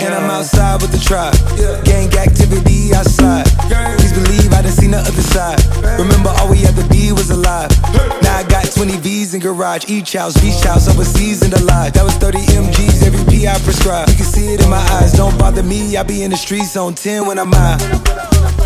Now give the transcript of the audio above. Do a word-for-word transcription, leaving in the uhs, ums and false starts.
And I'm outside with the tribe. Gang activity outside. Please believe I done seen the other side. Remember all we had to be was alive. Now I got twenty V's in garage. Each house, beach house, overseas in the lodge. That was thirty M Gs, every P I prescribed. You can see it in my eyes, don't bother me. I be in the streets on ten when I'm high.